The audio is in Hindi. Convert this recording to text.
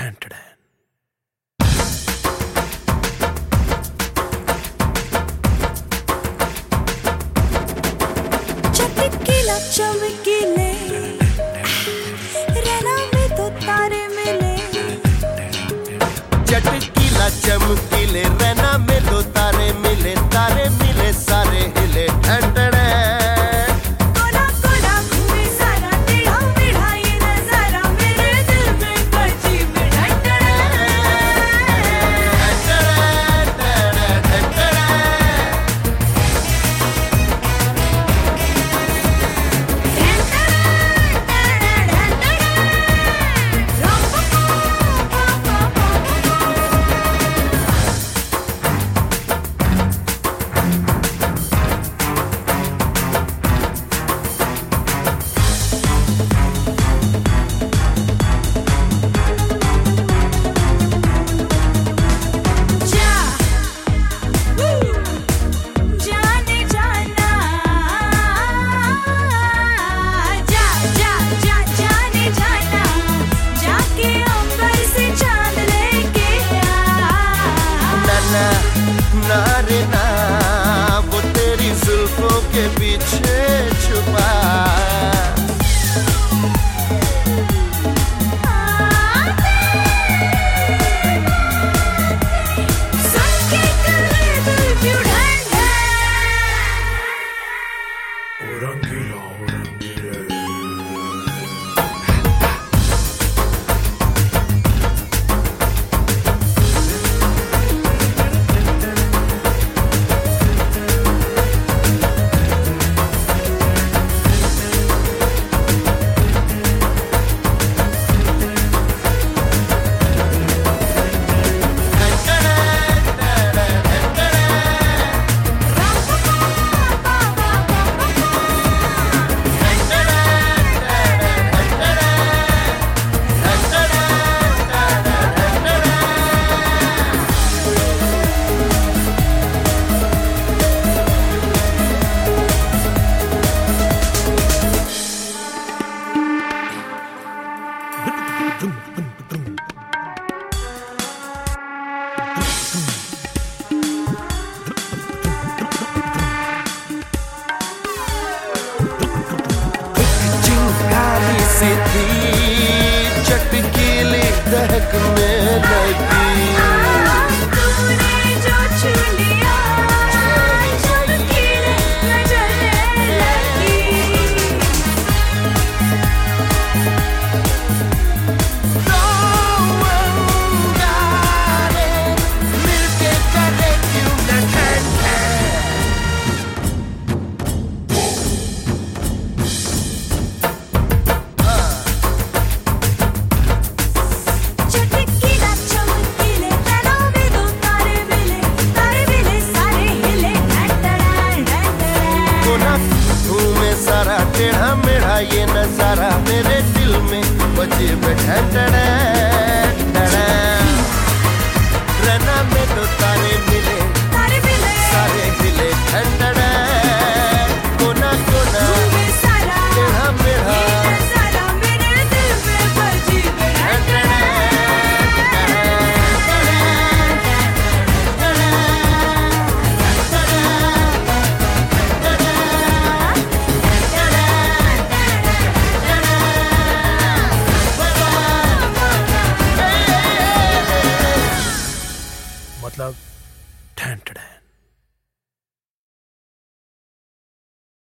चटकीला चमकीले रैना में तो तारे मिले, चटकीला चमकीले रैना में दो तारे मिले सारे हिले ठंडड़े कोना कोना घूमे सारा टेढ़ा मेढ़ा ये नजारा मेरे दिल में बजी में नारे ना वो तेरी जुल्फों के पीछे छुपा चटकीली दहकने लगी तूने जो छू लिया चमकीले नजरने लगी। दो अंगारे मिलके करे क्यों न ठंडे सारा टेढ़ा मेढ़ा ये नजारा मेरे दिल में बजे बैठा रैना में दो तारे मिले सारे हिले ठंडड़े कोना कोना टेढ़ा मेढ़ा मेरे दिल में बजी मतलब ठैन ठैन।